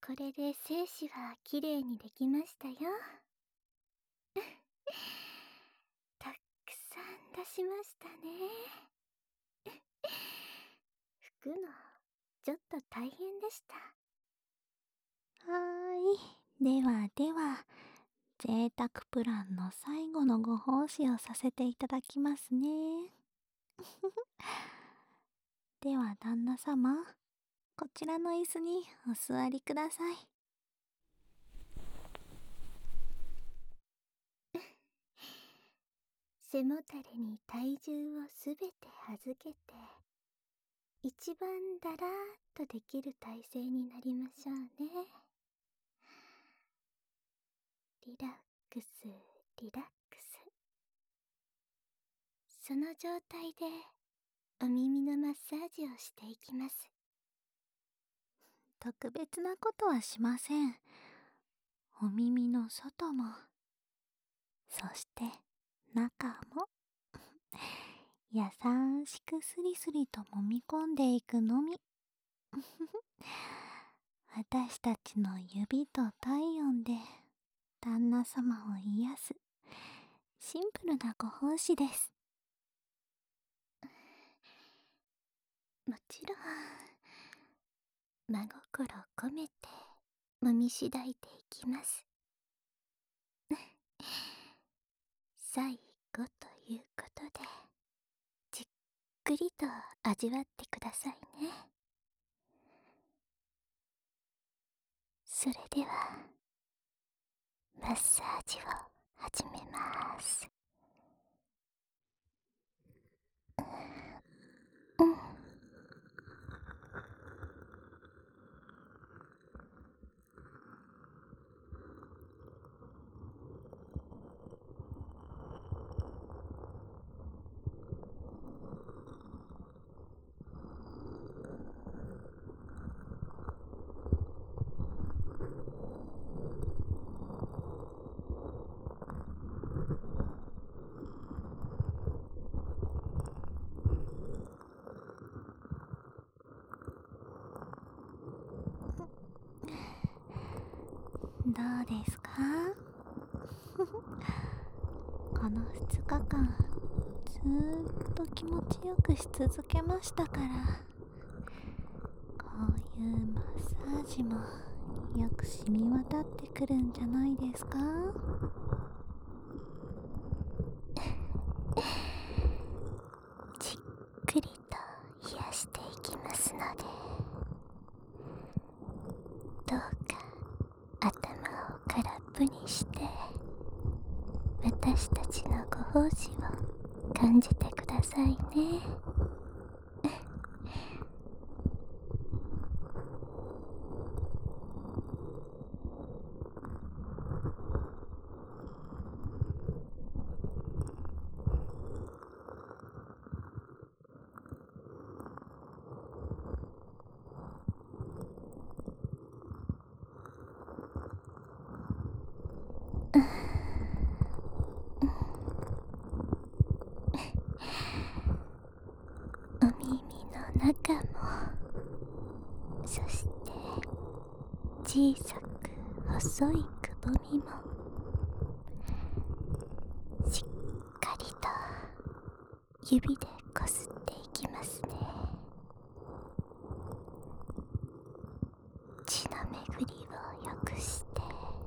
これで精子はきれいにできましたよ。たくさん出しましたね。拭くの、ちょっと大変でした。 ではでは、贅沢プランの最後のご奉仕をさせていただきますね。では旦那様、こちらの椅子にお座りください。 背もたれに体重をすべて預けて、一番だらーっとできる体勢になりましょうね。リラックス、リラックス。その状態でお耳のマッサージをしていきます。 特別なことはしません。お耳の外も、そして中も、優しくスリスリと揉み込んでいくのみ。私たちの指と体温で旦那様を癒すシンプルなご奉仕です。 もちろん、真心込めて揉みしだいていきます。最後ということで、じっくりと味わってくださいね。それでは、マッサージを始めます。うん。 どうですか？この2日間ずーっと気持ちよくし続けましたから、こういうマッサージもよく染み渡ってくるんじゃないですか？ じっくりと癒していきますので、どうか頭を空っぽにして私たちのご奉仕を感じてくださいね。お耳の中も、そして小さく細いくぼみもしっかりと指でこすっていきますね。血の巡りを良くして、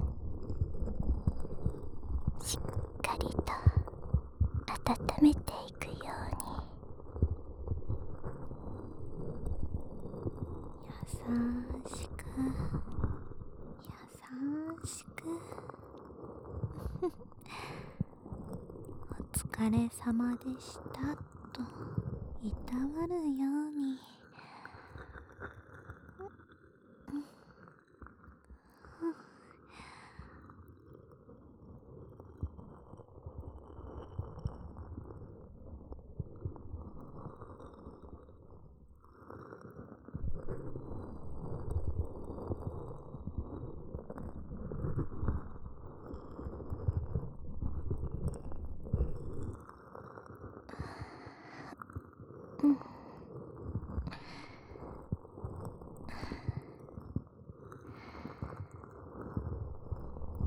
しっかりと温めていくように、 優しく優しくお疲れ様でしたといたわるように。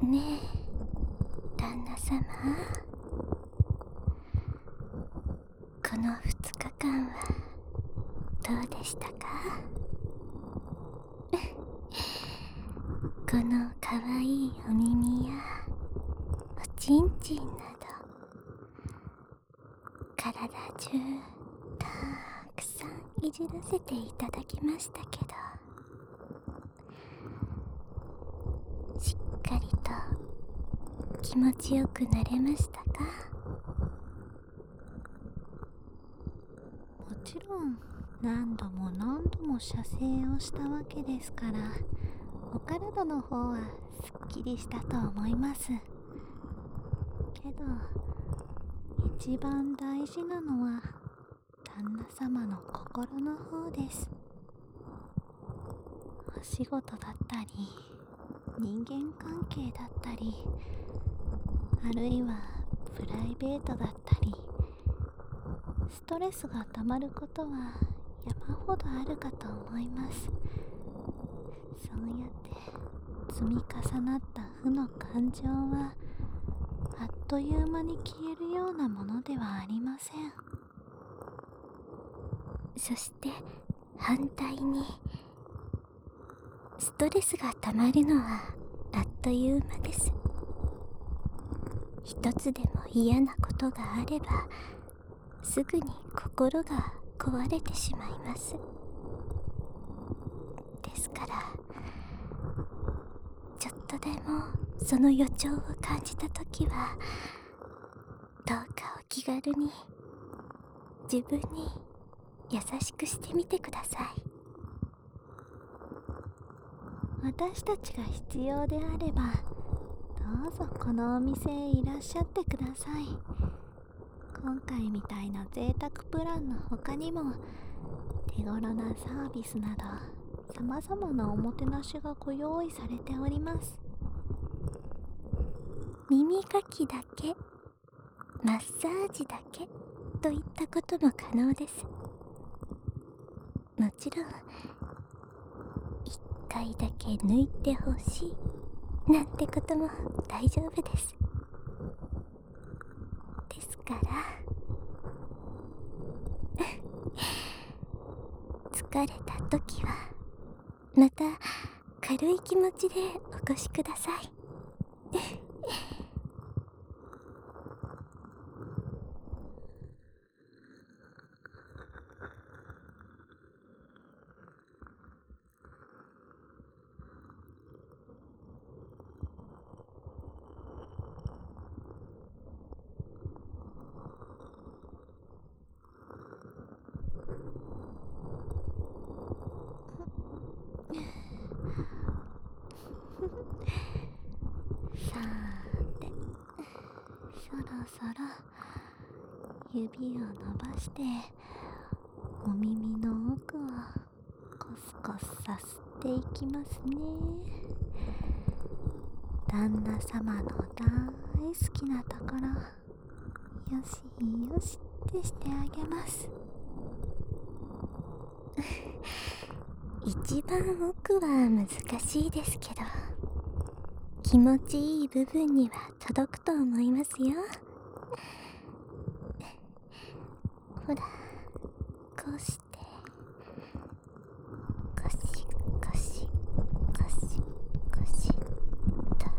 ね、旦那様。この2日間はどうでしたか？このかわいいお耳やおちんちんなど、体中たくさんいじらせていただきましたけど、しっかりと気持ちよくなれましたか？ もちろん何度も何度も射精をしたわけですから、お体の方はすっきりしたと思います。けど一番大事なのは旦那様の心の方です。お仕事だったり人間関係だったり、あるいはプライベートだったり、ストレスがたまることは山ほどあるかと思います。そうやって積み重なった負の感情はあっという間に消えるようなものではありません。 そして反対に、ストレスがたまるのはあっという間です。一つでも嫌なことがあれば、すぐに心が壊れてしまいます。ですから、ちょっとでもその予兆を感じたときは、どうかお気軽に自分に優しくしてみてください。 私たちが必要であれば、どうぞこのお店へいらっしゃってください。今回みたいな贅沢プランの他にも、手頃なサービスなど様々なおもてなしがご用意されております。 耳かきだけ、マッサージだけといったことも可能です。もちろん1回だけ抜いてほしいなんてことも大丈夫です。ですから疲れた時はまた軽い気持ちでお越しください。 さーて、そろそろ指を伸ばしてお耳の奥をコスコスさすっていきますね。旦那様の大好きなところ、よしよしってしてあげます。 一番奥は難しいですけど、気持ちいい部分には届くと思いますよ。ほら、こうしてゴシゴシゴシゴシと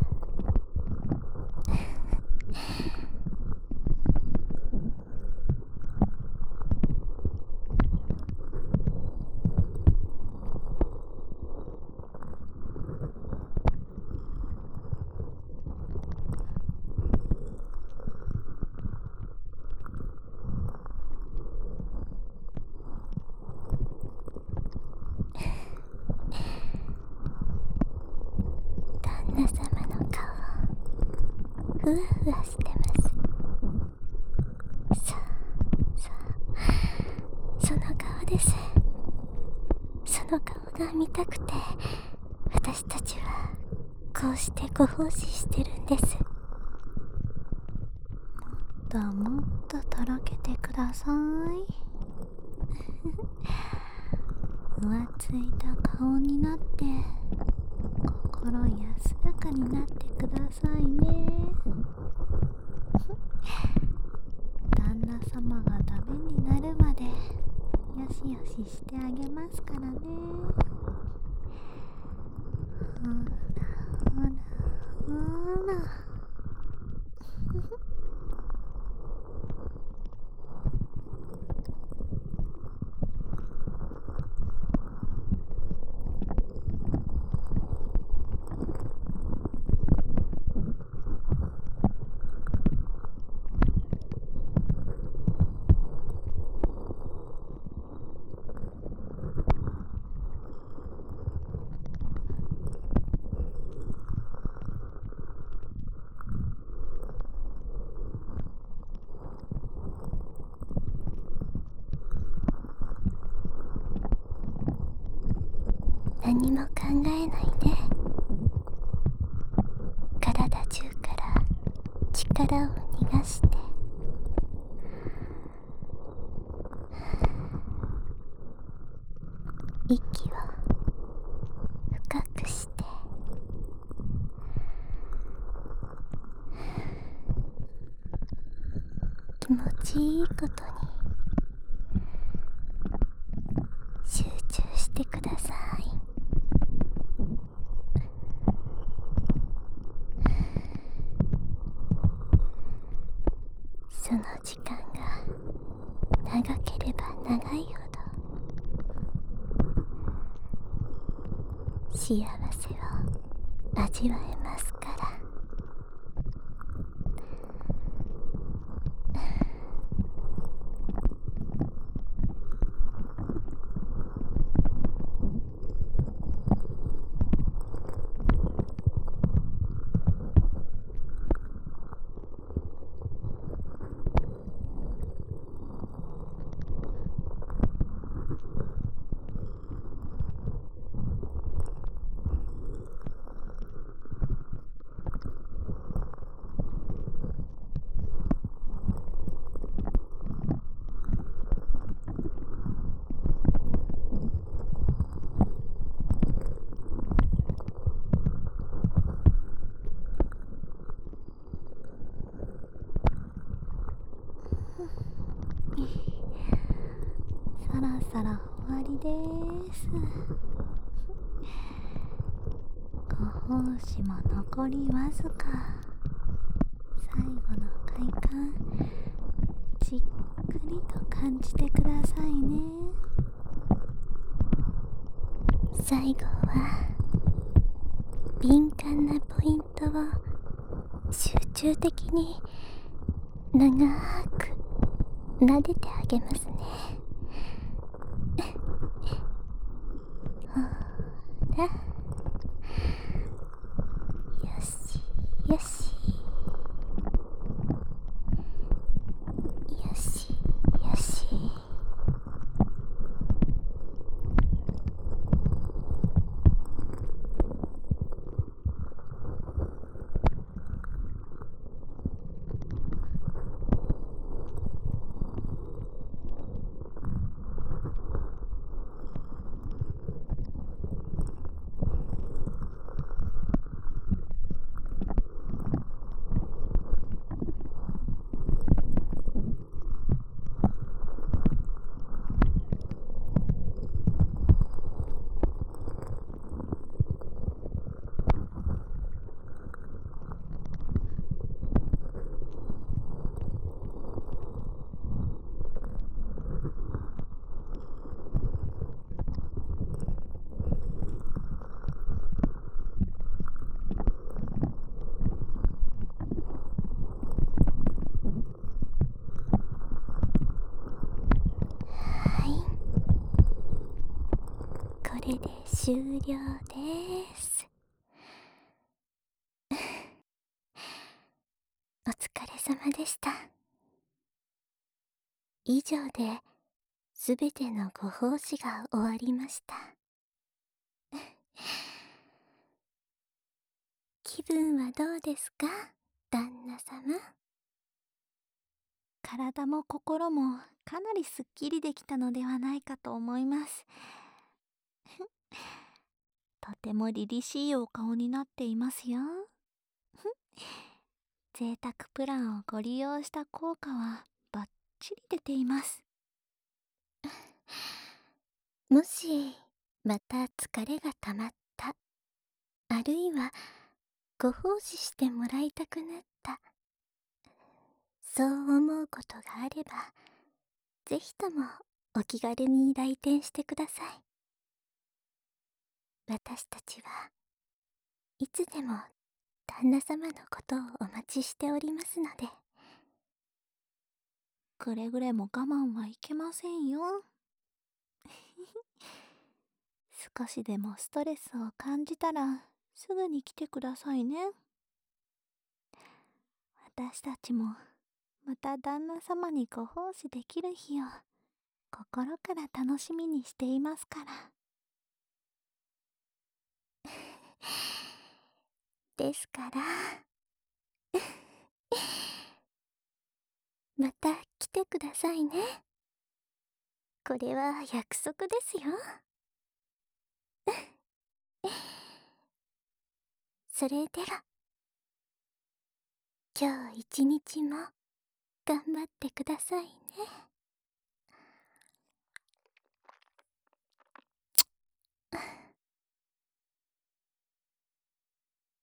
旦那様の顔、ふわふわしてます。さあ、その顔です。その顔が見たくて、私たちはこうしてご奉仕してるんです。 もっととろけてください。浮ついた顔になって、ここ心安らかになってくださいね。旦那様がダメになるまでよしよししてあげますからね。ほらほらほら。 何も考えないで、体中から力を逃がして、息を深くして、気持ちいいことに集中してください。その時間が長ければ長いほど幸せを味わえますから。 そろそろ終わりです。ご奉仕も残りわずか。最後の快感じっくりと感じてくださいね。 最後は敏感なポイントを集中的に長く撫でてあげますね。ほら、よしよしよしよし。はい、これで終了です。お疲れ様でした。以上ですべてのご奉仕が終わりました。気分はどうですか、旦那様。 体も心もかなりすっきりできたのではないかと思います。 とても凛々しいお顔になっていますよ。贅沢プランをご利用した効果はバッチリ出ています。 もしまた疲れがたまった、あるいはご奉仕してもらいたくなった、そう思うことがあれば、ぜひともお気軽に来店してください。私たちはいつでも旦那様のことをお待ちしておりますので。 くれぐれも我慢はいけませんよ。少しでもストレスを感じたらすぐに来てくださいね。私たちもまた旦那様にご奉仕できる日を心から楽しみにしていますから。 ですからまた来てくださいね。これは約束ですよ。それでは今日一日も頑張ってくださいね。